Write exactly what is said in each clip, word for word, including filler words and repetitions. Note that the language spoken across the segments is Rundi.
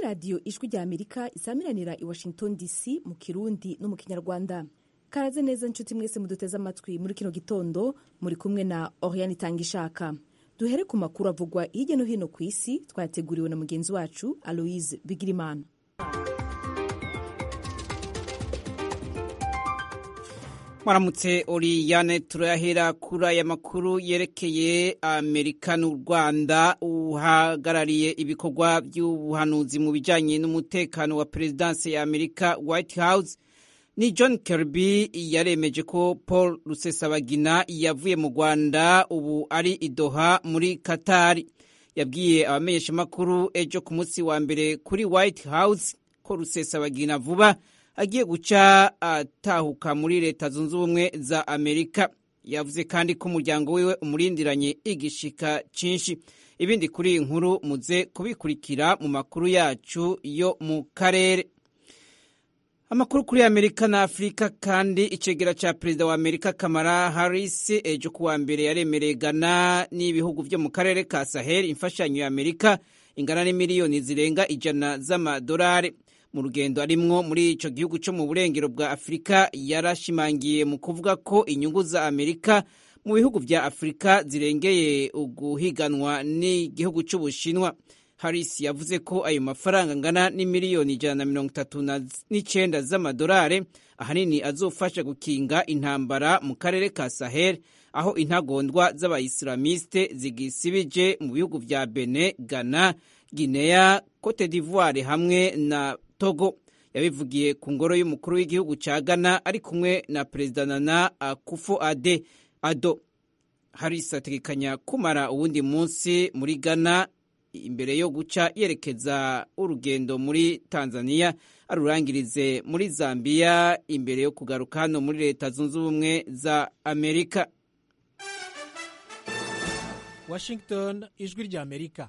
radiyo ijwi rya amerika isamiranira i washington dc mu kirundi no mu kinyarwanda. Karaze neza nshuti mwese muduteze amatwi muri kino gitondo, muri kumwe na Oriane Itangishaka. Duhere ku makuru avugwa hirya no hino ku isi twateguriwe na mugenzi wacu Aloise Bigirimana. Maramutse Oriane, turahera kuri aya makuru yerekeye Amerika n'u Rwanda. Uhagarariye ibikorwa by'ubuhanuzi mu bijanye n'umutekano wa Perezidansi ya Amerika White House ni John Kirby yaremeje ko Paul Rusesabagina yavuye mu Rwanda ubu ari i Doha muri Qatar. Yabwiye abamenyeshamakuru ejo ku munsi wa mbere kuri White House ko Rusesabagina vuba agiye guca atahuka muri Leta Zunze Ubumwe za Amerika. Yavuze kandi ko umuryango wiwe umurindiranye igishika cinshi. Ibindi kuri inkuru muze kubikurikira mu makuru yacu yo mu karere. Amakuru kuri Amerika na Afrika kandi icegera ca Perezida wa Amerika Kamala Harris ejo kuwa mbere yaremereye Ghana n'ibihugu vyo mu karere ka Sahel imfashanyo ya Amerika ingana n'imiliyoni zirenga ijana z'amadolari. Mu rugendo arimwo muri ico gihugu cyo mu burengero bwa Afrika yarashimangiye mu kuvuga ko inyungu za Amerika mu bihugu vya Afrika zirengeye uguhiganwa n'igihugu c'Ubushinwa. Harris yavuze ko ayo mafaranga ngana n'imiliyoni ijana na mirongo itatu n'icenda z'amadolari ahanini azofasha gukinga intambara mu karere ka Sahel, aho intagondwa z'abayislamiste zigisibije mu bihugu vya Benin, Ghana, Guinea, Cote d'Ivoire hamwe na Togo. Yabivugiye ku ngoro y'umukuru w'igihugu ca Ghana ari kumwe na Perezida Nana Akufo-Addo. Harris ategekanya kumara uwundi munsi muri Ghana imbere yo guca yerekeza urugendo muri Tanzania arurangirize muri Zambia imbere yo kugaruka hano muri Leta Zunze Ubumwe za Amerika. Washington, ijwi rya Amerika.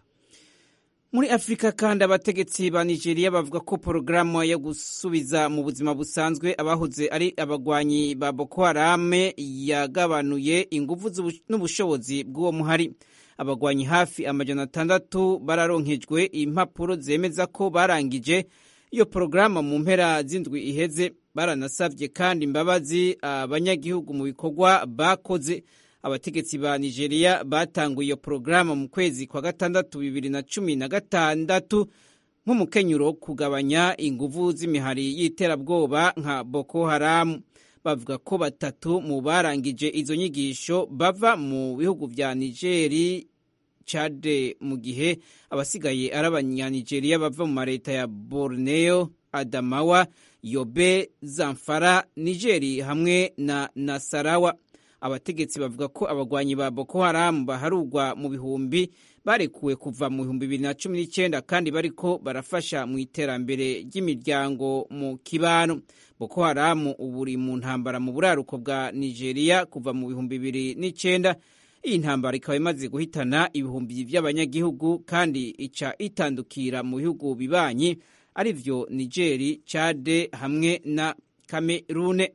Muri Afrika kandi abategetsi ba Nigeria bavuga ko porogaramu yo gusubiza mu buzima busanzwe abahoze ari abagwanyi ba Boko Haram yagabanuye ingufu n'ubushobozi bw'uwo muhari. Abagwanyi hafi amajana atandatu bararonkejwe impapuro zemeza ko barangije iyo porogaramu mu mpera z'indwi iheze. Baranasavye kandi imbabazi abanyagihugu mu bikorwa bakoze. Abategetsi ba Nigeria batanguye iyo porogaramu mu kwezi kwa gatandatu bibiri na cumi na gatandatu nk'umukenyuro kugabanya inguvu z'imihari y'iterabwoba nka Boko Haram. Bavuga ko batatu mu barangije izo nyigisho bava mu bihugu vya Nigeri, Chad, mu gihe abasigaye ari abanyanigeria bava mu mareta ya Borneo, Adamawa, Yobe, Zamfara, Nigeri hamwe na Nasarawa. Abategetsi bavuga ko abagwanyi ba Boko Haram baharugwa mu bihumbi barekuwe kuva mu bihumbi bibiri na cumi n'icenda kandi bariko barafasha mu iterambere ry'imiryango mu kibano. Boko Haram uburi mu ntambara mu buraruko bwa Nigeria kuva mu bihumbi bibiri n'icenda. Iyi ntambara ikaba imaze guhitana ibihumbi by'abanyagihugu kandi ica itandukira mu bihugu bibanyi arivyo Nigeri, Chad hamwe na Cameroon.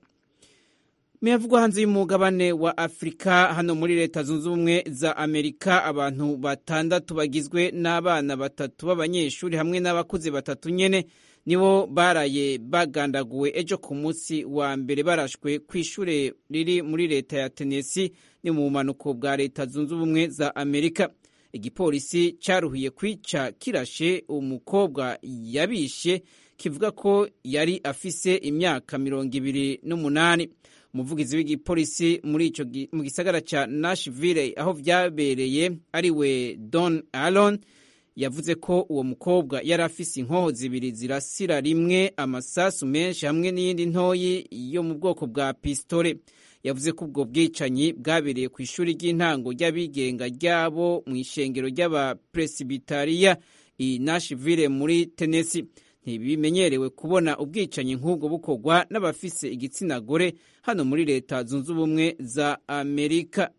Meyavugwa hanze y'umugabane wa Afrika hano muri Leta Zunze Ubumwe za Amerika abantu batandatu bagizwe n'abana batatu b'abanyeshuri hamwe n'abakuze batatu nyene nibo baraye bagandaguwe ejo ku munsi wa mbere barashwe kw'ishure riri muri Leta ya Tennessee ni mu bumanuko bwa Leta Zunze Ubumwe za Amerika. Igipolisi caruhiye kwica kirashe umukobwa yabishe kivuga ko yari afise imyaka mirongo ibiri n'umunani. Umuvugizi w'igipolisi muri ico mu gisagara ca Nashville aho vyabereye ariwe Don Allen yavuze ko uwo mukobwa yari afise inkoho zibiri zirasira rimwe amasasu menshi hamwe n'iyindi ntoyi yo mu bwoko bwa pistole. Yavuze ko ubwo bwicanyi bwabereye ku ishuri ry'intango ry'abigenga ryabo mu ishengero ry'aba Presbyteria i Nashville muri Tennessee. Ntibimenyerewe kubona ubwicanyi nk'ubwo bukorwa n'abafise igitsina gore hano muri Leta Zunze Ubumwe za Amerika.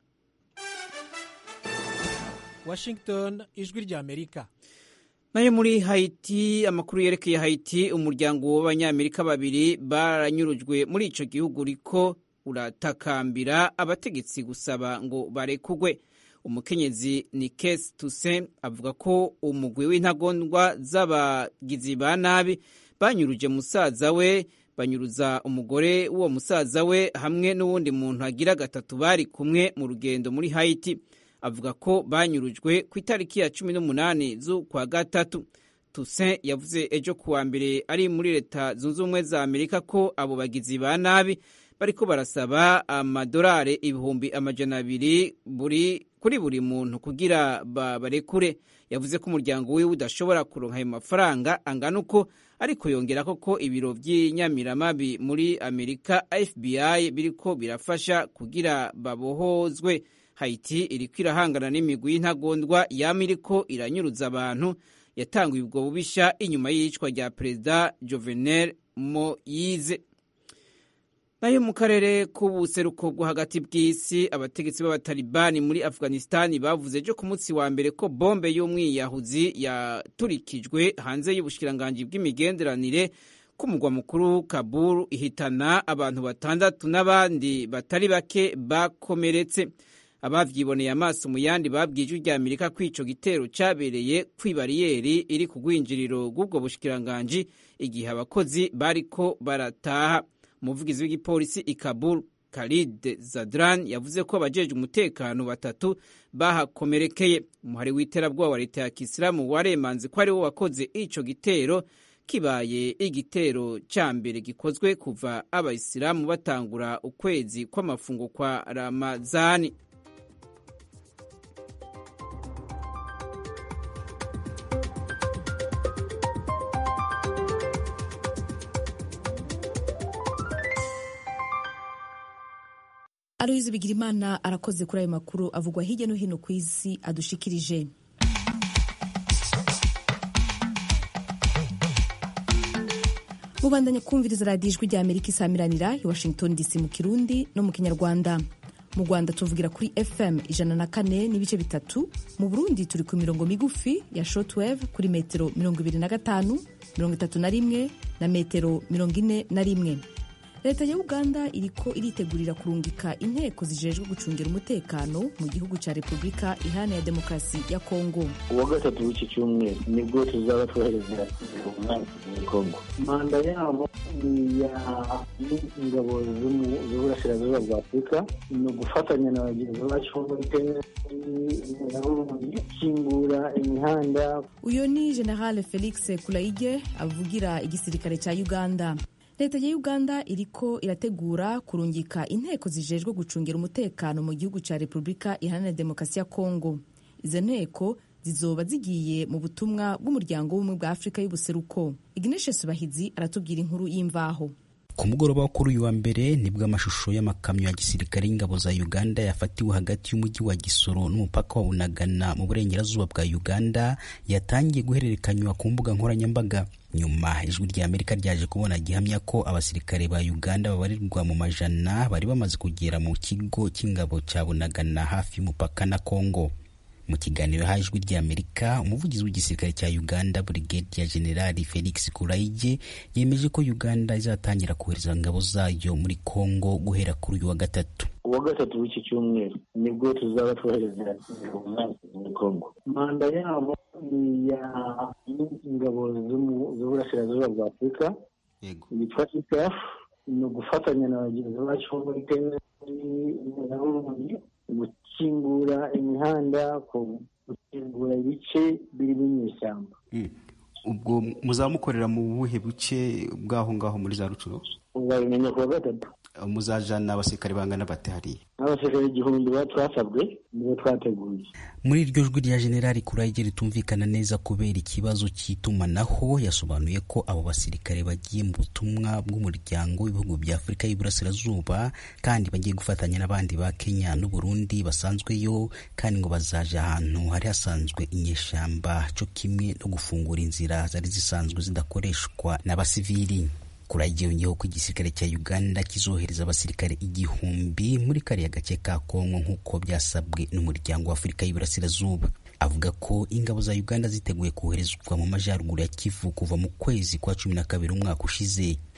Washington, ijwi rya Amerika. Nayo muri Haiti, amakuru yerekeye Haiti, umuryango w'abanyamerika babiri baranyurujwe muri ico gihugu riko uratakambira abategetsi gusaba ngo barekugwe. umukenyezi Nikes Toussaint avuga ko umugwi w'intagondwa z'abagizi ba nabi banyuruje musaza we banyuruza umugore w'uwo musaza we hamwe n'uwundi muntu agira gatatu bari kumwe mu rugendo muri Haiti. Avuga ko banyurujwe ku itariki ya cumi n'umunani z'ukwa gatatu. Toussaint yavuze ejo kuwa mbere ari muri leta zunze ubumwe za Amerika ko abo bagizi ba nabi bariko barasaba amadolari ibihumbi amajana abiri buri kuri buri muntu kugira babarekure. Yavuze ko umuryango wiwe udashobora kuronka ayo mafaranga angana uko, ariko yongera ko ibiro by'inyamiramabi muri Amerika F B I biriko birafasha kugira babohozwe. Haiti iriko irahangana n'imigwi y'intagondwa yama iriko iranyuruza abantu yatanguye ubwo bubisha inyuma y'iyicwa rya Perezida Jovenel Moise. Nayo mu karere k'ubuseruko bwo hagati bw'isi, abategetsi b'abatalibani muri Afghanistan bavuze ejo ku munsi wa mbere ko bombe y'umwiyahuzi yaturikijwe hanze y'ubushikiranganji bw'imigenderanire ku mugwa mukuru Kabul ihitana abantu batandatu n'abandi batari bake bakomeretse. Abavyiboneye amaso mu yandi babwiye ijwi rya Amerika ko ico gitero cabereye kw'ibariyeri iri ku rwinjiriro rw'ubwo bushikiranganji igihe abakozi bariko barataha. Umuvugizi w'igipolisi i Kabul Khalid Zadran yavuze ko abajeje umutekano batatu bahakomerekeye. Umuhari w'iterabwoba wa leta ya Kisilamu waremanze ko ari wo wakoze ico gitero, kibaye igitero ca mbere gikozwe kuva abayisilamu batangura ukwezi kw'amafungo kwa Ramazani. Aloyizi Bigirimana arakoze kuri ayo makuru avugwa hirya no hino ku isi adushikirije. Mubandanya kumviriza radiyo ijwi rya Amerika isamiranira i Washington D C mu Kirundi no mu Kinyarwanda. Mu Rwanda tuvugira kuri F M ijana na kane n'ibice bitatu, mu Burundi turi ku mirongo migufi ya shortwave kuri metero mirongo ibiri na gatanu, mirongo itatu na rimwe na metero mirongo ine na rimwe. Leta ya Uganda iriko iritegurira kurungika inteko zijejwe gucungira umutekano mu gihugu ca Republika Iharanira Demokarasi ya Kongo. Uwa gatatu w'iki cyumweru nibwo tuzaba twohereza umwanzi muri Kongo. Manda yabo ni ya ingabo z'uburasirazuba bwa Afurika, ni ugufatanya na bagenzi bacu muri Kenya gukingura imihanda. Uyo ni General Felix Kulaige avugira igisirikare ca Uganda. Leta ya Uganda iriko irategura kurungika inteko zijejwe gucungira umutekano mu gihugu ca Republika Iharanira Demokarasi ya Kongo. Izo nteko zizoba zigiye mu butumwa bw'umuryango w'ubumwe bwa Afrika y'ubuseruko. Ignatius Bahizi aratubwira inkuru y'imvaho. Ku mugoroba kuri uyu wa mbere nibwo amashusho y'amakamyo ya gisirikare y'ingabo za Uganda yafatiwe hagati y'umujyi wa Gisoro n'umupaka wa Bunagana mu burengerazuba bwa Uganda yatangiye guhererekanywa ku mbuga nkoranyambaga. Nyuma ijwi rya Amerika ryaje kubona gihamya ko abasirikare ba Uganda babarirwa mu majana bari bamaze kugera mu kigo cy'ingabo cya Bunagana hafi y'umupaka na Kongo. Mu kiganiro hajwi rya Amerika, umuvugizi w'igisirikare cya Uganda Brigadier General Felix Kulaige yemeje ko Uganda izatangira kohereza ingabo zayo muri Kongo guhera kuri uyu wa gatatu. Uwa gatatu w'iki cyumweru nibwo tuzaba twohereza umwanzi muri Kongo. Manda yabo ni ya ingabo z'uburasirazuba bwa Afurika, yego, yitwa I P F, ni ugufatanya na bagenzi bacu muri Kenya gukingura imihanda, gukingura ibice biri mu ishyamba. Ubwo muzamukorera mu buhe buce bwaho ngaho muri za Rucuro? Uzabimenya kuwa gatatu. Muzajana abasirikare bangana bate hariya? Abasirikare igihumbi batwasabwe nibo twateguye. Muri iryo jwi rya General Kulaige ritumvikana neza kubera ikibazo cy'itumanaho, yasobanuye ko abo basirikare bagiye mu butumwa bw'umuryango w'ibihugu bya Afurika y'Iburasirazuba kandi bagiye gufatanya n'abandi ba Kenya n'u Burundi basanzweyo, kandi ngo bazaje ahantu hari hasanzwe inyeshamba cyo kimwe no gufungura inzira zari zisanzwe zidakoreshwa n'abasivili. Kulaige yongeyeho ko igisirikare cya Uganda kizohereza abasirikare igihumbi muri kariya gace ka Kongo nk'uko byasabwe n'umuryango wa Afurika y'Iburasirazuba. Avuga ko ingabo za Uganda ziteguye koherezwa mu majyaruguru ya Kivu kuva mu kwezi kwa cumi na kabiri umwaka ushize.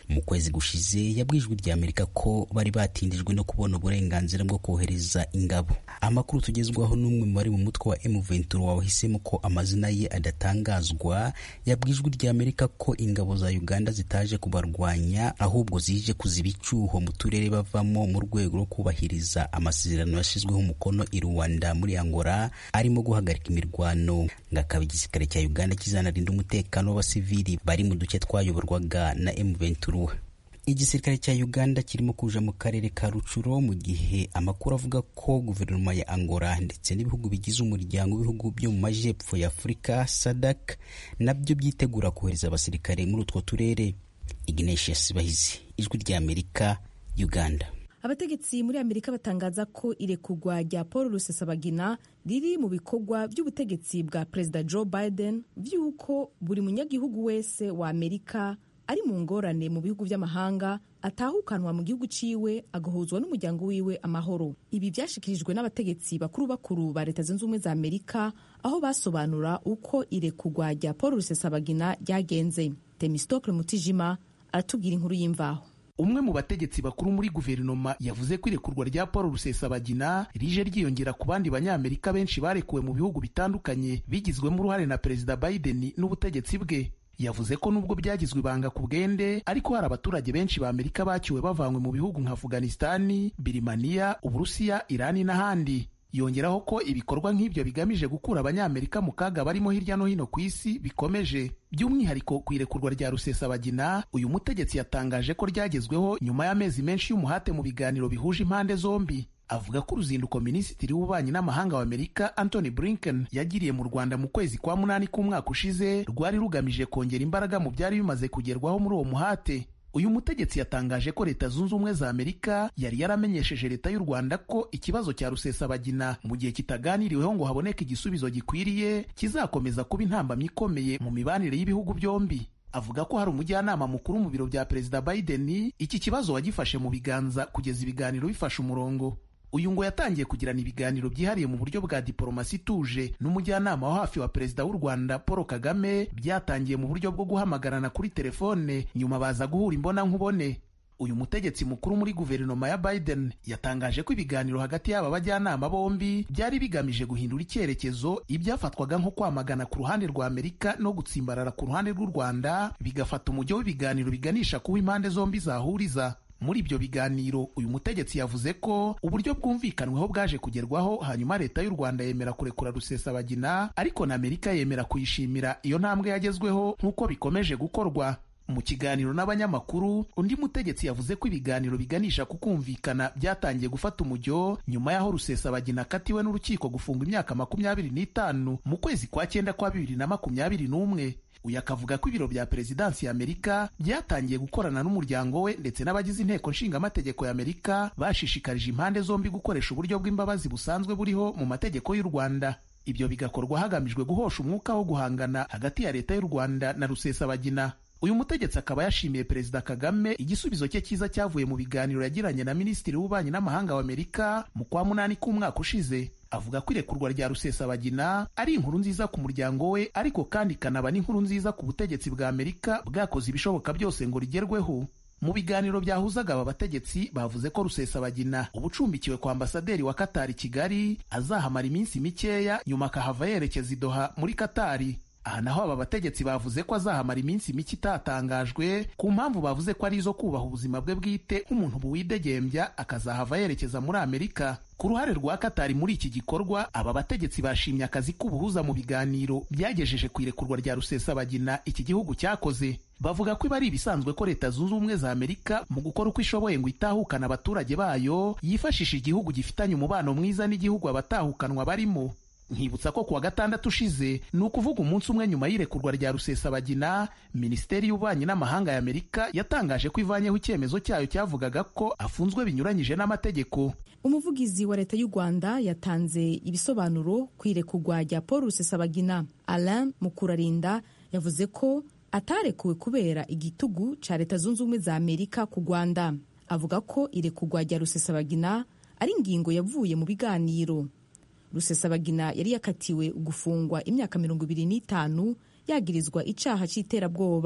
mu kwezi gushize yabwijwe rya Amerika ko bari batindijwe no kubona uburenganzira bwo kohereza ingabo. Amakuru tugezwaho n'umwe mu bari mu mutwe wa M ventura wahisemo ko amazina ye adatangazwa yabwijwe rya Amerika ko ingabo za Uganda zitaje kubarwanya ahubwo zije kuziba icyuho mu turere bavamo mu rwego rwo kubahiriza amasezerano yashyizweho umukono i Rwanda muri Angola arimo guhagarika imirwano. Ngakaba igisirikare cya Uganda kizanarinda umutekano w'abasivili bari mu duce twayoborwaga na M ventura. Igisirikare cya Uganda kirimo kuja mu karere ka Rucuro mu gihe amakuru avuga ko guverinoma ya Angola ndetse n'ibihugu bigize umuryango w'ibihugu byo mu majepfo ya Afurika S A D C nabyo byitegura kohereza abasirikare muri utwo turere. Ignatius Bahizi, Ijwi rya Amerika, Uganda. Abategetsi muri Amerika batangaza ko irekurwa rya Paul Rusesabagina riri mu bikorwa by'ubutegetsi bwa Perezida Joe Biden vy'uko buri munyagihugu wese wa Amerika ari mu ngorane mu bihugu by'amahanga atahukanwa mu gihugu ciwe agahuzwa n'umuryango wiwe amahoro. Ibi byashikirijwe n'abategetsi bakuru bakuru ba Leta Zunze Ubumwe za Amerika aho basobanura uko irekurwa rya Paul Rusesabagina ryagenze. Temistokle Mutijima aratubwira inkuru y'imvaho. Umwe mu bategetsi bakuru muri guverinoma yavuze ko irekurwa rya Paul Rusesabagina rije ryiyongera ku bandi banyamerika benshi barekuwe mu bihugu bitandukanye bigizwemo uruhare na Perezida Biden n'ubutegetsi bwe. Yavuze ko nubwo byagizwe ibanga ku bwende ariko hari abaturage benshi ba Amerika bacyuwe bavanywe mu bihugu nka Afghanistan, Birimaniya, Uburusiya, Irani n'ahandi. Yongeraho ko ibikorwa nk'ibyo bigamije gukura abanyamerika mu kaga barimo hirya no hino ku isi bikomeje. By'umwihariko ku irekurwa rya Rusesabagina, uyu mutegetsi yatangaje ko ryagezweho nyuma y'amezi menshi y'umuhate mu biganiro bihuje impande zombi. Avuga ko uruzinduko Minisitiri w'Ububanyi n'Amahanga wa Amerika Anthony Blinken yagiriye mu Rwanda mu kwezi kwa munani k'umwaka ushize rwari rugamije kongera imbaraga mu byari bimaze kugerwaho muri uwo muhate. Uyu mutegetsi yatangaje ko Leta Zunze Ubumwe za Amerika yari yaramenyesheje Leta y'u Rwanda ko ikibazo cya Rusesabagina mu gihe kitaganiriweho ngo haboneke igisubizo gikwiriye kizakomeza kuba intambamyi ikomeye mu mibanire y'ibihugu byombi. Avuga ko hari umujyanama mukuru mu biro bya Perezida Biden iki kibazo wagifashe mu biganza kugeza ibiganiro bifashe umurongo. Uyu ngo yatangiye kugirana ibiganiro byihariye mu buryo bwa diplomasi ituje n'umujyanama wa hafi wa Perezida w'u Rwanda Paul Kagame, byatangiye mu buryo bwo guhamagarana kuri telefone nyuma baza guhura imbona nkubone. Uyu mutegetsi mukuru muri guverinoma ya Biden yatangaje ko ibiganiro hagati y'aba bajyanama bombi byari bigamije guhindura icyerekezo ibyafatwaga nko kwamagana ku ruhande rwa Amerika no gutsimbarara ku ruhande rw'u Rwanda, bigafata umujyo w'ibiganiro biganisha kuba impande zombi zahuriza. Muri ibyo biganiro uyu mutegetsi yavuze ko uburyo bwumvikanweho bwaje kugerwaho, hanyuma Leta y'u Rwanda yemera kurekura Rusesabagina ariko na Amerika yemera kuyishimira iyo ntambwe yagezweho nk'uko bikomeje gukorwa. Mu kiganiro n'abanyamakuru, undi mutegetsi yavuze ko ibiganiro biganisha ku kumvikana byatangiye gufata umujyo nyuma y'aho Rusesabagina akatiwe n'urukiko gufungwa imyaka makumyabiri n'itanu mu kwezi kwa cyenda kwa bibiri na makumyabiri n'umwe. Uyu akavuga ko ibiro bya Perezidansi ya Amerika byatangiye gukorana n'umuryango we ndetse n'abagize inteko nshingamategeko ya Amerika bashishikarije impande zombi gukoresha uburyo bw'imbabazi busanzwe buriho mu mategeko y'u Rwanda. Ibyo bigakorwa hagamijwe guhosha umwuka wo guhangana hagati ya Leta y'u Rwanda na Rusesabagina. Uyu mutegetsi akaba yashimiye Perezida Kagame igisubizo cye cyiza cyavuye mu biganiro yagiranye na Minisitiri w'Ububanyi n'Amahanga wa Amerika mu kwa munani k'umwaka ushize. Avuga ko irekurwa rya Rusesabagina ari inkuru nziza ku muryango we ariko kandi kanaba n'inkuru nziza ku butegetsi bwa Amerika bwakoze ibishoboka byose ngo rigerweho. Mu biganiro byahuzaga aba bategetsi bavuze ko Rusesabagina ubucumbikiwe kwa ambasaderi wa Qatar i Kigali azahamara iminsi mikeya nyuma akahava yerekeza i Doha muri Qatar. Aha naho aba bategetsi bavuze ko azahamara iminsi mike itatangajwe ku mpamvu bavuze ko ari izo kubaha ubuzima bwe bwite nk'umuntu buwidegembya akazahava yerekeza muri Amerika. Ku ruhare rwa Qatar muri iki gikorwa, aba bategetsi bashimye akazi k'ubuhuza mu biganiro byagejeje ku irekurwa rya Rusesabagina iki gihugu cyakoze. Bavuga ko iba ari ibisanzwe ko Leta Zunze Ubumwe za Amerika mu gukora uko ishoboye ngo itahukana abaturage bayo yifashisha igihugu gifitanye umubano mwiza n'igihugu abatahukanwa barimo. Nkibutsa ko kuwa gatandatu ushize, ni ukuvuga umunsi umwe nyuma y'irekurwa rya Rusesabagina, Minisiteri y'Ububanyi n'Amahanga ya Amerika yatangaje ko ivanyeho icyemezo cyayo cyavugaga ko afunzwe binyuranyije n'amategeko. Umuvugizi wa Leta y'u Rwanda yatanze ibisobanuro ku irekurwa rya Paul Rusesabagina. Alain Mukurarinda yavuze ko atarekuwe kubera igitugu ca Leta Zunze Ubumwe za Amerika ku Rwanda. Avuga ko irekurwa rya Rusesabagina ari ingingo yavuye mu biganiro. Rusesabagina yari yakatiwe gufungwa imyaka mirongo ibiri n'itanu yagirizwa icaha c'iterabwoba.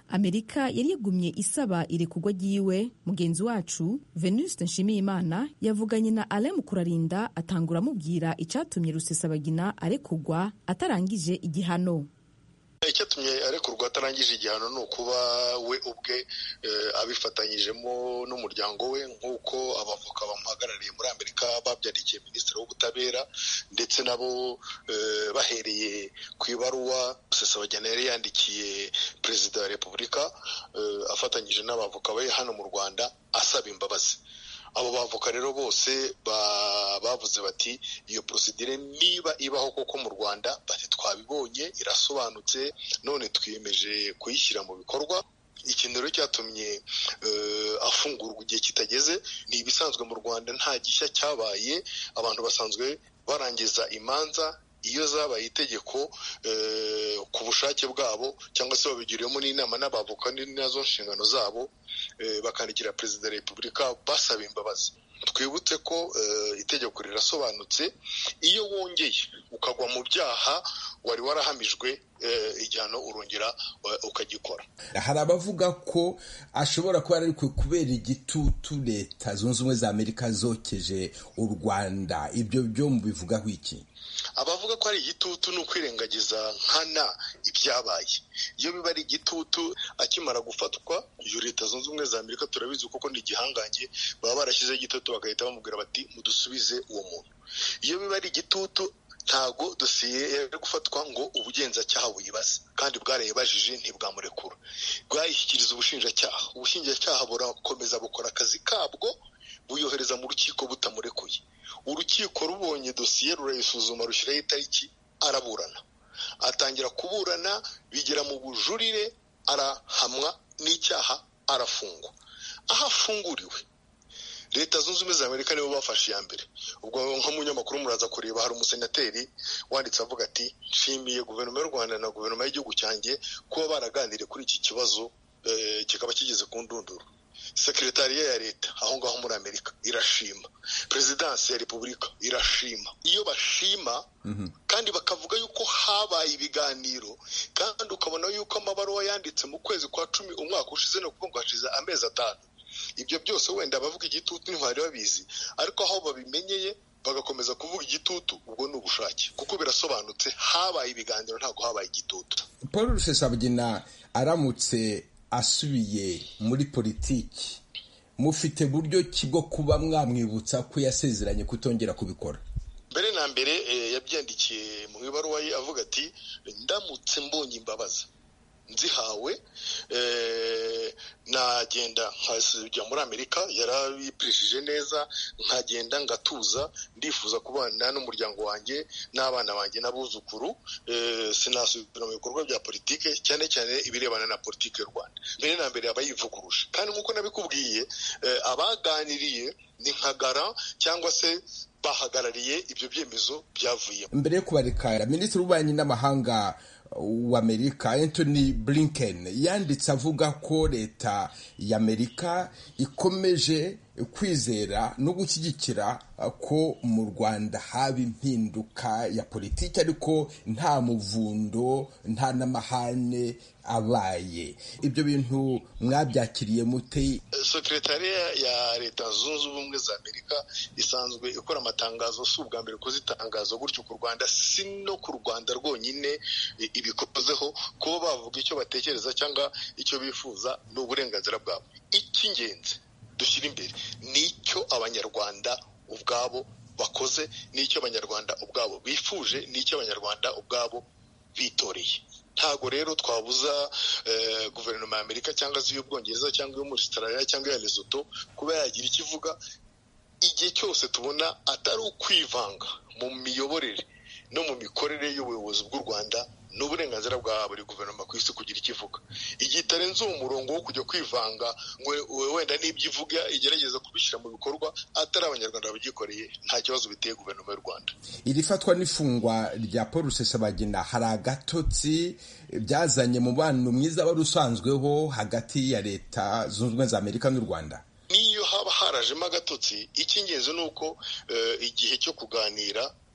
amerika yari yagumye isaba irekurwa ryiwe. Mugenzi wacu Venuste Nshimiyimana yavuganye na Alain Mukurarinda atangura amubwira icyatumye Rusesabagina arekurwa atarangije igihano. Icyatumye arekurwa atarangije igihano ni ukuba we ubwe abifatanyijemo n'umuryango we, nk'uko abavoka bamuhagarariye muri Amerika babyandikiye minisitiri w'ubutabera, ndetse nabo bahereye ku ibaruwa Rusesabagina yari yandikiye perezida wa repubulika afatanyije n'abavoka be hano mu Rwanda asaba imbabazi. Abo bavoka rero bose bavuze bati iyo procedure niba ibaho koko mu Rwanda bati twabibonye irasobanutse, none twiyemeje kuyishyira mu bikorwa. Ikintu rero cyatumye afungurwa igihe kitageze ni ibisanzwe mu Rwanda, nta gishya cyabaye. Abantu basanzwe barangiza imanza iyo zabaye itegeko ku bushake bwabo, cyangwa se babigiriyemo n'inama n'abavoka nazo nshingano zabo, bakandikira perezida wa repubulika basaba imbabazi. Twibutse ko itegeko rirasobanutse, iyo wongeye ukagwa mu byaha wari warahamijwe igihano urongera ukagikora. Hari abavuga ko ashobora kuba ari kubera igitutu leta zunze ubumwe za Amerika zokeje u Rwanda. Ibyo byo mubivugaho iki? Abavuga ko ari igitutu ni ukwirengagiza nkana ibyabaye. Iyo biba ari igitutu akimara gufatwa, iyo leta zunze ubumwe za Amerika turabizi kuko ni igihangange, baba barashyizeho igitutu bagahita bamubwira bati mudusubize uwo muntu. Iyo biba ari igitutu ntago dosiye yari gufatwa ngo ubugenzacyaha buyibaze, kandi bwarayibajije ntibwamurekura, bwayishyikiriza ubushinjacyaha. Ubushinjacyaha burakomeza bukora akazi kabwo, buyohereza mu rukiko butamurekuye. Urukiko rubonye dosiye rurayisuzuma, rushyiraho itariki, araburana. Atangira kuburana, bigera mu bujurire, arahamwa n'icyaha, arafungwa. Aho afunguriwe, leta zunze ubumwe za Amerika nibo bafashe iya mbere. Ubwo nk'umunyamakuru muraza kureba, hari umusenateri wanditse avuga ati nshimiye guverinoma y'u Rwanda na guverinoma y'igihugu cyanjye kuba baraganiriye kuri iki kibazo kikaba kigeze ku ndunduro. Sekretariya ya leta aho ngaho muri Amerika irashima, perezidansi ya repubulika irashima. Iyo bashima kandi bakavuga yuko habaye ibiganiro, kandi ukabona yuko amabaruwa yanditse mu kwezi kwa cumi umwaka ushize, no kuvuga ngo hashize amezi atanu, ibyo byose wenda abavuga igitutu ntibari babizi, ariko aho babimenyeye bagakomeza kuvuga igitutu, ubwo ni ubushake, kuko birasobanutse habaye ibiganiro, ntabwo habaye igitutu. Paul Rusesabagina aramutse asubiye muri politiki, mufite buryo ki bwo kuba mwamwibutsa ko yasezeranye kutongera kubikora? Mbere na mbere yabyandikiye mu ibaruwa ye avuga ati ndamutse mbonye imbabazi nzihawe nagenda nkajya muri Amerika. Yarabipirishije neza, nkagenda ngatuza, ndifuza kubana n'umuryango wanjye n'abana banjye n'abuzukuru, sinasubira mu bikorwa bya politike, cyane cyane ibirebana na politike y'u Rwanda. Mbere na mbere aba yivuguruje, kandi nk'uko nabikubwiye, abaganiriye ni nkagara cyangwa se bahagarariye ibyo byemezo byavuye. Mbere yo kubareka, minisitiri w'ububanyi n'amahanga w'Amerika Anthony Blinken yanditse avuga ko leta y'Amerika ikomeje kwizera no gushyigikira ko mu Rwanda haba impinduka ya politiki, ariko nta muvundo nta n'amahane abaye. Ibyo bintu mwabyakiriye mute? Sekretariya ya leta zunze ubumwe za Amerika isanzwe ikora amatangazo, si ubwa mbere kuzitangaza gutyo ku Rwanda, si no ku Rwanda rwonyine ibikozeho. Kuba bavuga icyo batekereza cyangwa icyo bifuza ni uburenganzira bwabo. Icy'ingenzi dushyira imbere ni icyo abanyarwanda ubwabo bakoze, n'icyo abanyarwanda ubwabo bifuje, n'icyo abanyarwanda ubwabo bitoreye. Ntago rero twabuza guverinoma ya Amerika cyangwa se y'Ubwongereza cyangwa yo muri Australia cyangwa ya Lesotho kuba yagira ikivuga, igihe cyose tubona atari ukwivanga mu miyoborere no mu mikorere y'ubuyobozi bw'u Rwanda. Ni uburenganzira bwa buri guverinoma ku isi kugira ikivuga. Igihe itarenze uwo murongo wo kujya kwivanga ngo wenda n'ibyo ivuga igerageza kubishyira mu bikorwa atari abanyarwanda babyikoreye, nta kibazo biteye guverinoma y'u Rwanda. Iri fatwa n'ifungwa rya Paul Rusesabagina hari agatotsi byazanye mu mubano mwiza wari usanzweho hagati ya leta zunze ubumwe za Amerika n'u Rwanda? Niyo haba harajemo agatotsi, icy'ingenzi ni uko igihe cyo kuganira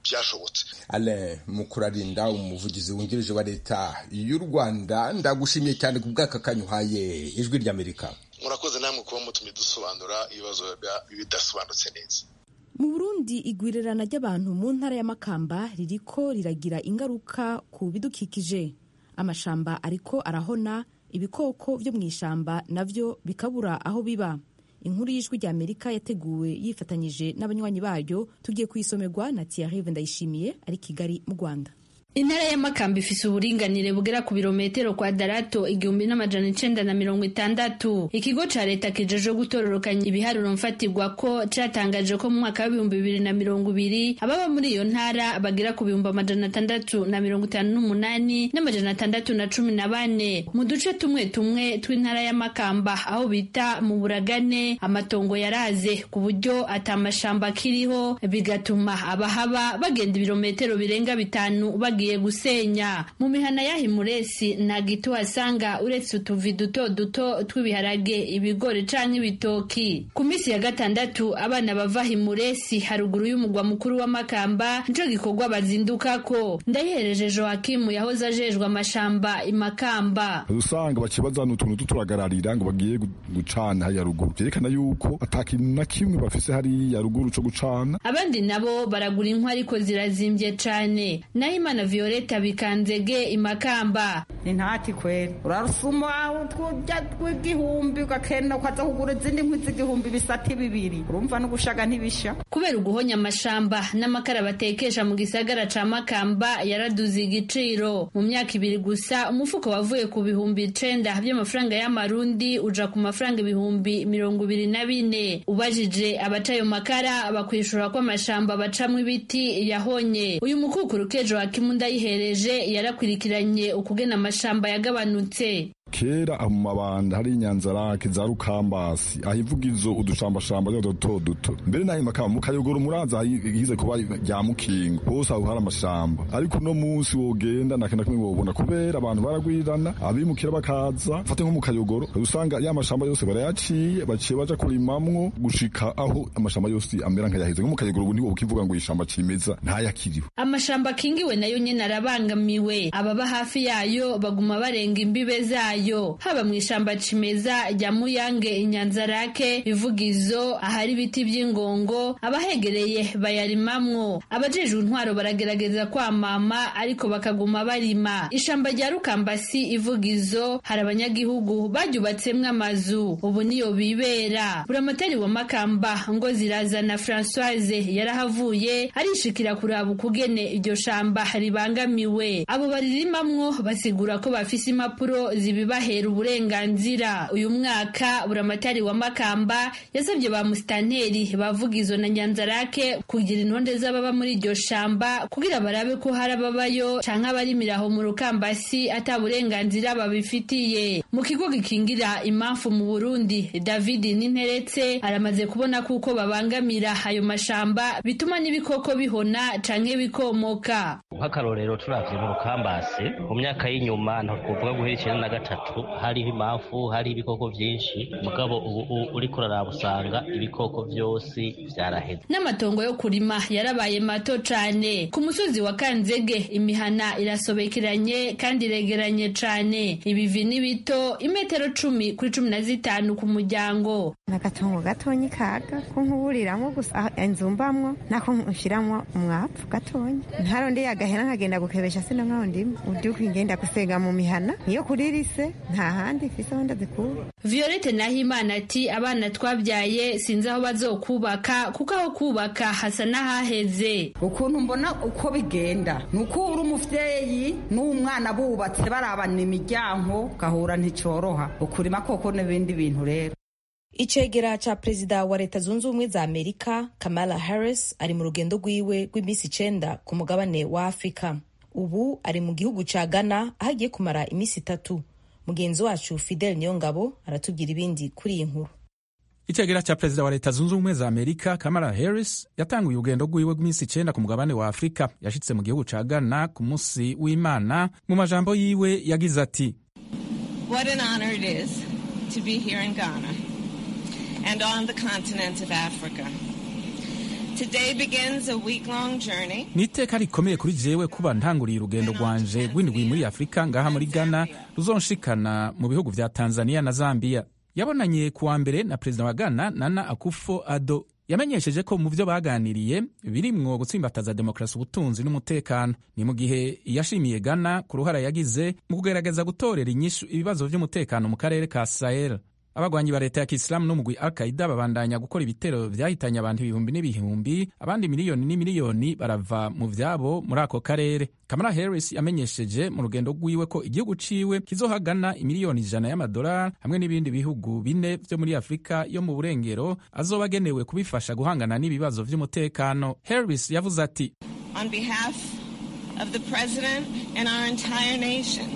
byashobotse. Alain Mukurarinda, umuvugizi wungirije wa leta y'u Rwanda, ndagushimiye cyane ku bw'aka kanya uhaye Ijwi ry'Amerika. Murakoze namwe kuba mutumye dusobanura ibibazo bidasobanutse neza. Mu Burundi, igwirirana ry'abantu mu ntara ya Makamba ririko riragira ingaruka ku bidukikije. Amashamba ariko arahona, ibikoko vyo mw'ishamba navyo bikabura aho biba. Inkuru y'Ijwi ry'Amerika yateguwe yifatanyije n'abanywanyi bayo, tugiye kuyisomerwa na Thierry Ndayishimiye ari Kigali mu Rwanda. Intara ya Makamba ifise uburinganire bugera ku birometero kwadarato igihumbi n'amajana icenda na mirongo itandatu. Ikigo ca leta kijeje gutororokanya ibiharuro mfatirwa ko catangaje ko mu mwaka w'ibihumbi bibiri na mirongo ibiri ababa muri iyo ntara bagera ku bihumbi amajana atandatu na mirongo itanu n'umunani n'amajana atandatu na cumi na bane. Mu duce tumwe tumwe tw'intara ya Makamba aho bita mu Buragane, amatongo yaraze ku buryo atamashamba kiriho, bigatuma abahaba bagenda ibirometero birenga bitanu bagi gusenya. Mu mihana ya Himuresi nta gito wasanga uretse utuvi duto duto tw'ibiharage, ibigori canke ibitoki. Ku misi ya gatandatu abana bava Himuresi haruguru y'umugwa mukuru wa Makamba nico gikorwa bazindukako. Ndayihereje Joakim yahoze ajejwe amashamba imakamba. Usanga bakibazana utuntu tuturagararira ngo bagiye gucana haya ruguru, byerekana yuko atakintu na kimwe bafise hari ya ruguru co gucana. Abandi nabo baragura inkwi ariko zirazimvye cane. Nahimana Violeta Bikanzege imakamba ni ntati kweri urarusuma utujya tw'igihumbi ugakenda ukaza kugura izindi nkwi z'igihumbi bisati bibiri, urumva no gushaga ntibisha. Kubera uguhonya amashamba n'amakara batekesha mu gisagara ca Makamba yaraduze igiciro. Mu myaka ibiri gusa umufuko wavuye ku bihumbi icenda by'amafaranga y'amarundi uja ku mafaranga ibihumbi mirongo ibiri na bine. Ubajije abacayo makara bakwishura ko amashamba bacamwe ibiti yahonye. Uyu mukukuru kejo Akimunda yihereje yarakwirikiranye ukugena amashamba yagabanutse. Kera mu mabanda hari inyanzarake za Rukambasi ahivuga izo udushambashamba duto duto, mbere naho Makamba mu Kayogoro muraza hize kuba rya Mukingo hose aho hari amashamba, ariko no munsi wogenda nakenda kumwe wobona kubera abantu baragwirirana, abimukira bakaza fate nko mu Kayogoro usanga ya mashamba yose barayaciye baciye baja kurimamwo gushika aho amashamba yose amera nkayaheze. Nko mu Kayogoro ubu niwo ukivuga ngo ishamba cimeza ntayakiriho. Amashamba kingiwe nayo nyene arabangamiwe, ababa hafi yayo baguma barenga imbibe zayo, haba mu ishamba cimeza rya Muyange inyanzarake ivugizo ahari ibiti by'ingongo abahegereye bayarimamwo. Abajejwe intwaro baragerageza kwamama ariko bakaguma barima. Ishamba rya Rukambasi ivugizo hari abanyagihugu baryubatsemwe amazu ubu niyo bibera. Buramatari wa Makamba ngo zirazana Françoise yarahavuye arishikira kuraba ukugene iryo shamba ribangamiwe. Abo baririmamwo basigura ko bafise impapuro zibiba bahera uburenganzira. Uyu mwaka buramatari wa Makamba yasabye ba musitanteri bavugizo na Nyanzarake kugira intonde z'ababa muri iryo shamba kugira barabe ko hari ababayo canke abarimiraho mu Rukambasi ata burenganzira babifitiye. Mu kigo gikingira impamvu mu Burundi, David Ninteretse aramaze kubona kuko babangamira ayo mashamba bituma n'ibikoko bihona canke bikomoka. Nk'akarorero turavye mu Rukambasi mu myaka y'inyuma nta kuvuga guhera icenda na gatatu hariho impamvu hari ibikoko vyinshi, mugabo ubu uriko uraraba usanga ibikoko vyose vyaraheze. N'amatongo yo kurima yarabaye mato cane. Ku musozi wa Kanzege imihana irasobekeranye kandi iregeranye cane, ibivi ni bito imetero cumi kuri cumi na zitanu ku muryango. Nagatongo gatonyi kaga ko nkuburiramwo gusa inzumbamwo nako nshiramwo umwapfu gatonyi ntaronde yagahera nkagenda gukebesha sino nkaho ndimo udyuka ingenda gusega mu mihana niyo kuririse nta handi fise wenda zikura. Violette Nahimana ati abana twabyaye sinzi aho bazokubaka kuko aho kubaka hasa n'ahaheze. Ukuntu mbona uko bigenda nuko uri umuvyeyi n'umwana bubatse barabana imiryango gahura nticoroha ukurima koko n'ibindi bintu rero. Icegera ca Perezida wa Leta Zunze Ubumwe za Amerika Kamala Harris ari mu rugendo rwiwe rw'imisi icenda ku mugabane wa Afrika. Ubu ari mu gihugu ca Ghana aho agiye kumara imisi itatu. Mugenzi wacu Fidel Niyongabo aratubwira ibindi kuri iyi nkuru. Icegera ca Perezida wa Leta Zunze Ubumwe za Amerika Kamala Harris yatanguye urugendo rwiwe rw'imisi icenda ku mugabane wa Afrika. Yashitse mu gihugu ca Ghana ku musi w'Imana. Mu majambo yiwe yagize ati: What an honor it is to be here in Ghana and on the continent of Africa. Today begins a week-long journey. ni iteka rikomeye kuri jewe kuba ntanguriye urugendo rwanje rw'indwi muri afurika ngaha muri ghana ruzonshikana mu bihugu vya tanzania na zambia. Yabonanye kuwa mbere na perezida wa ghana nana akufo-addo. Yamenyesheje ko mu vyo baganiriye birimwo gutsimbataza demokrasi, ubutunzi n'umutekano. Ni mu gihe yashimiye Ghana ku ruhara yagize mu kugerageza gutorera inyishu ibibazo vy'umutekano mu karere ka Sahel. Abagwanyi ba leta ya Kisilamu n'umugwi Al-Qaeda babandanya gukora ibitero vyahitanye abantu ibihumbi n'ibihumbi, abandi miliyoni n'imiliyoni barava mu vyabo muri ako karere. Kamala Harris yamenyesheje mu rugendo rwiwe ko igihugu ciwe kizohagana imiliyoni ijana y'amadolari hamwe n'ibindi bihugu bine vyo muri Afrika yo mu burengero azoba agenewe kubifasha guhangana n'ibibazo vy'umutekano. Harris yavuze ati, On behalf of the President and our entire nation,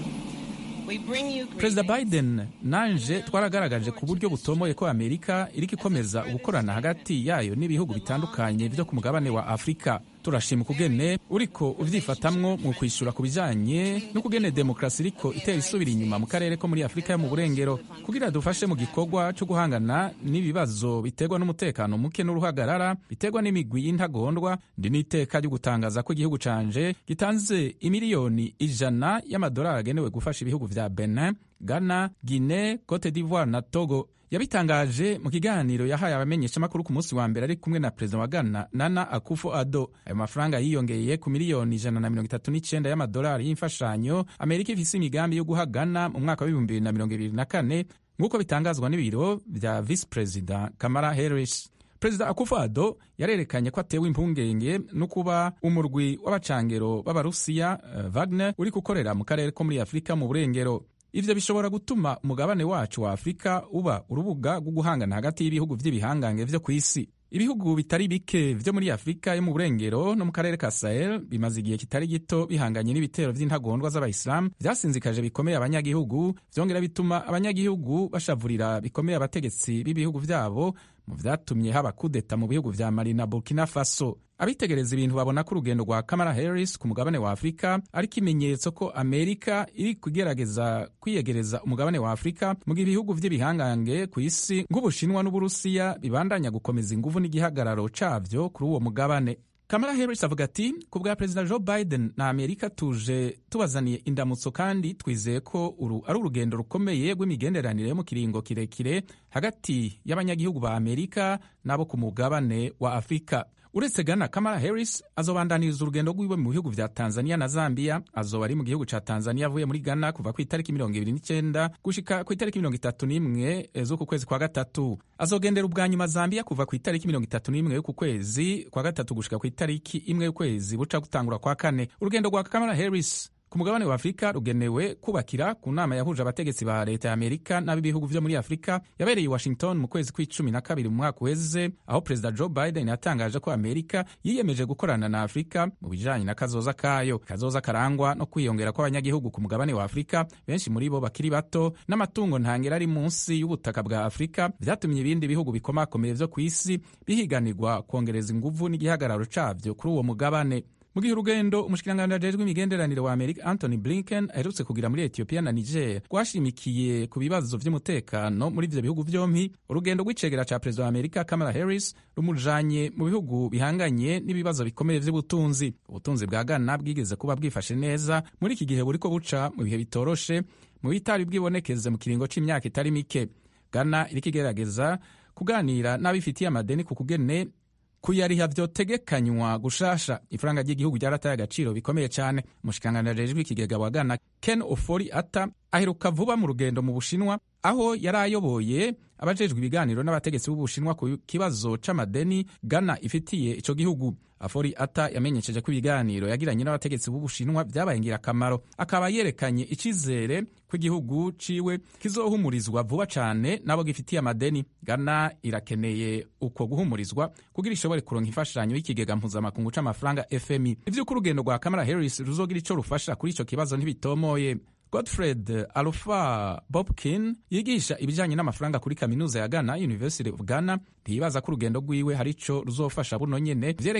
Perezida Biden nanje twaragaragaje ku buryo butomoye ko Amerika iriko ikomeza ugukorana hagati yayo n'ibihugu bitandukanye vyo ku mugabane wa Afrika. Turashima ukugene uriko uvyifatamwo mu kwishura ku bijanye n'ukugene demokrasi iriko itera isubira inyuma mu karere ko muri Afrika yo mu burengero, kugira dufashe mu gikorwa cyo guhangana n'ibibazo biterwa n'umutekano muke n'uruhagarara biterwa n'imigwi y'intagondwa. Ndi n'iteka ryo gutangaza ko igihugu canje gitanze imiliyoni ijana y'amadolari agenewe gufasha ibihugu vya Benin, Ghana, Guinea, Cote d'Ivoire na Togo. Yabitangaje mu kiganiro yahaye abamenyeshamakuru ku munsi wa mbere ari kumwe na perezida wa Ghana Nana Akufo-Addo. Ayo mafaranga yiyongeye ku miliyoni ijana na mirongo itatu n'icenda y'amadolari y'imfashanyo Amerika ifise imigambi yo guha Ghana mu mwaka w'ibihumbi bibiri na mirongo ibiri na kane nk'uko bitangazwa n'ibiro vya vice president Kamala Harris. Perezida Akufo-Addo yarerekanye ko atewe impungenge no kuba umurwi w'abacangero b'Abarusiya uh, Wagner uri gukorera mu karere ko muri Afrika mu burengero. Ivyo bishobora gutuma umugabane wacu wa Afrika uba urubuga rwo guhangana hagati y'ibihugu vy'ibihangange vyo kw'isi. Ibihugu bitari bike vyo muri Afrika yo mu burengero no mu karere ka Sahel bimaze igihe kitari gito bihanganye n'ibitero vy'intagondwa z'Abayisilamu vyasinzikaje bikomeye abanyagihugu, vyongera bituma abanyagihugu bashavurira bikomeye abategetsi b'ibihugu vyabo, mu vyatumye haba kudeta mu bihugu vya Mali na Burkina Faso. Abitegereza ibintu babona ko urugendo rwa Kamala Harris ku mugabane wa Afrika ari ikimenyetso ko Amerika iri kugerageza kwiyegereza umugabane wa Afrika mu gihe ibihugu vy'ibihangange ku isi nk'Ubushinwa n'Uburusiya bibandanya gukomeza inguvu n'igihagararo cavyo kuri uwo mugabane. Kamala Harris avuga ati, ku bwa Perezida Joe Biden na Amerika tuje tubazaniye indamutso kandi twizeye ko uru ari urugendo rukomeye rw'imigenderanire yo mu kiringo kirekire hagati y'abanyagihugu ba Amerika n'abo ku mugabane wa Afrika. Uretse Ghana, Kamala Harris azobandaniriza urugendo rwiwe mu bihugu vya Tanzania na Zambia. Azoba ari mu gihugu ca Tanzania avuye muri Ghana kuva ku itariki mirongo ibiri n'icenda gushika ku itariki mirongo itatu n'imwe z'uku kwezi kwa gatatu. Azogendera ubwa nyuma Zambia kuva ku itariki mirongo itatu n'imwe y'uku kwezi kwa gatatu gushika ku itariki imwe y'ukwezi buca gutangura kwa kane. Urugendo rwa Kamala Harris ku mugabane wa Afrika rugenewe kubakira ku nama yahuje abategetsi ba leta ya Amerika n'ab'ibihugu vyo muri Afrika yabereye i Washington mu kwezi kw'icumi na kabiri mu mwaka uheze, aho Perezida Joe Biden yatangaje ko Amerika yiyemeje gukorana na Afrika mu bijanye na kazoza kayo, kazoza karangwa no kwiyongera kw'abanyagihugu ku mugabane wa Afrika, benshi muri bo bakiri bato, n'amatungo ntangera ari munsi y'ubutaka bwa Afrika, vyatumye ibindi bihugu bikomakomeye vyo kw'isi bihiganirwa kwongereza inguvu n'igihagararo cavyo kuri uwo mugabane. Mu gihe urugendo umushikiranganji ajejwe imigenderanire wa Amerika Anthony Blinken aherutse kugira muri Ethiopia na Niger rwashimikiye ku bibazo vy'umutekano muri ivyo bihugu vyompi, urugendo rw'icegera ca perezida wa Amerika Kamala Harris rumujanye mu bihugu bihanganye n'ibibazo bikomeye vy'ubutunzi. Ubutunzi bwa Ghana bwigeze kuba bwifashe neza muri iki gihe buriko buca mu bihe bitoroshe mu bitari bwibonekeze mu kiringo c'imyaka itari mike. Ghana iriko igerageza kuganira n'abifitiye amadeni ku kugene kuyariha vyotegekanywa gushasha. Ifaranga ry'igihugu ryarataye agaciro bikomeye cyane. Umushikiranganji ajejwe ikigega wa Ghana Ken Ofori-Atta aheruka vuba mu rugendo mu Bushinwa, aho yari ayoboye abajejwe ibiganiro n'abategetsi b'Ubushinwa ku kibazo c'amadeni Ghana ifitiye ico gihugu. Ofori-Atta yamenyesheje ko ibiganiro yagiranye n'abategetsi b'Ubushinwa vyabaye ngirakamaro, akaba yerekanye icizere ko igihugu ciwe kizohumurizwa vuba cane nabo gifitiye amadeni. Ghana irakeneye uko guhumurizwa kugira ishobore kuronka imfashanyo y'ikigega mpuzamakungu c'amafaranga F M I. Ivy'uko urugendo rwa Kamala Harris ruzogira ico rufasha kuri ico kibazo ntibitomoye. Godfred Alufa Bobkin yigisha ibijanye n'amafaranga kuri kaminuza ya Ghana University of Ghana ntiyibaza ko urugendo rwiwe hari ico ruzofasha buno nyene vyerekeye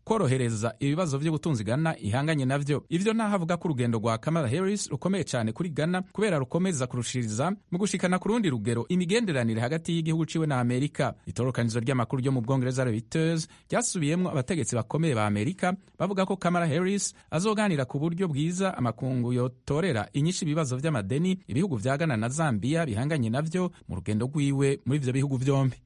korohereza ibibazo vy'ubutunzi Ghana ihanganye navyo. Ivyo naho avuga ko urugendo rwa Kamala Harris rukomeye cyane kuri Ghana kubera rukomeza kurushiriza mu gushikana ku rundi rugero imigenderanire hagati y'igihugu ciwe na Amerika. Itorokanizo ry'amakuru ryo mu Bwongereza Reuters ryasubiyemwo abategetsi bakomeye ba Amerika bavuga ko Kamala Harris azoganira ku buryo bwiza amakungu yotorera inyinshi ibibazo vy'amadeni ibihugu vya Ghana na Zambia bihanganye navyo mu rugendo rwiwe muri ivyo bihugu vyombi.